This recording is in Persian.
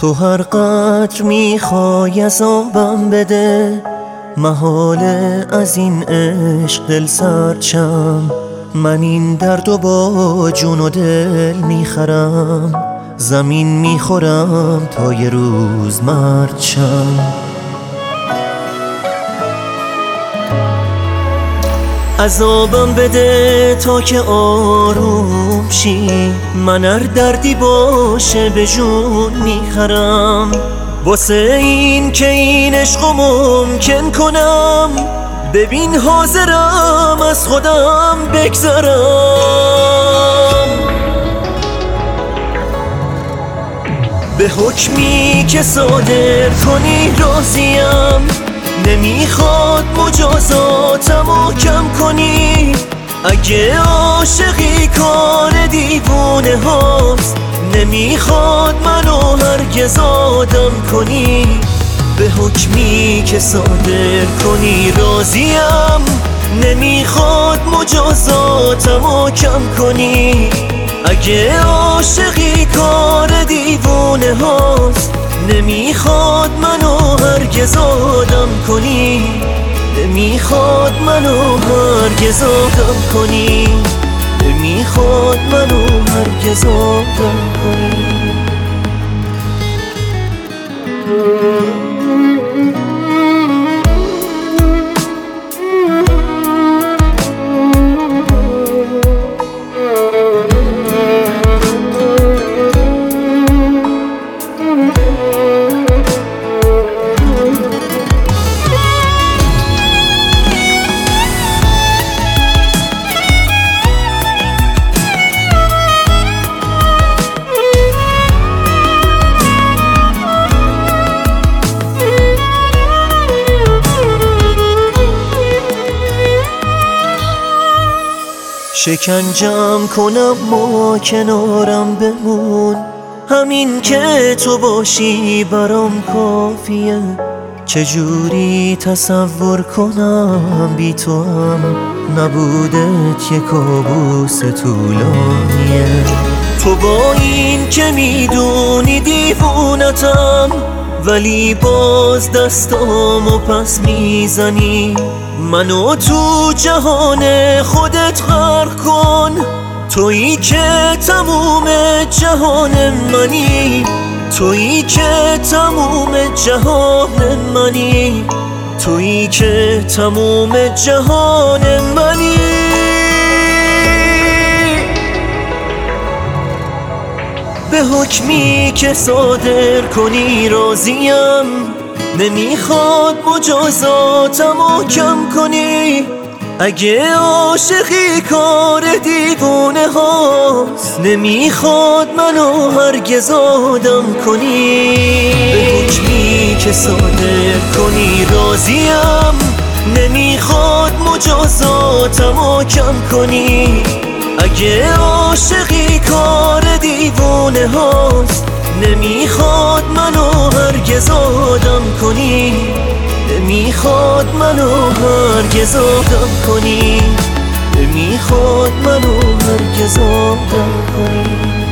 تو هر قدر میخوای عذابم بده، محاله از این عشق دل سرد شم. من این دردو با جون و دل میخرم، زمین میخورم تا یه روز مرد شم. عذابم بده تا که آروم شی، من هر دردی باشه به جون میخرم. واسه این که این عشقو ممکن کنم، ببین حاضرم از خودم بگذرم. به حکمی که صادر کنی راضیم، نمیخواد مجازاتمو کم کنی. اگه عاشقی کار دیوونه هاست، نمیخواد منو هرگز آدم کنی. به حکمی که صادر کنی راضیم، نمیخواد مجازاتمو کم کنی. اگه عاشقی کار دیوونه هاست، نمیخواد منو هرگز آدم کنی. نمیخواد منو هرگز آدم کنی. نمیخواد منو هرگز آدم کنی. شکنجم کنم ما کنارم بمون، همین که تو باشی برام کافیه. چجوری تصور کنم بی تو هم نبودت یه کابوس طولانیه. تو با این که میدونی دیوونتم، ولی باز دستامو پس میزنی. منو تو جهان خودت غرق کن، تویی که تموم جهان منی. تویی که تموم جهان منی. تویی که تموم جهان منی. به حکمی که صادر کنی راضیم، نمیخواد مجازاتمو کم کنی. اگه عاشقی کار دیوونه هاست، نمیخواد منو هرگز آدم کنی. به حکمی که صادر کنی راضیم، نمیخواد مجازاتمو کم کنی. اگه عاشقی کار دیوونه هاست، نمیخواد منو هرگز آدم کنی. نمیخواد منو هرگز آدم کنی. نمیخواد منو هرگز آدم کنی.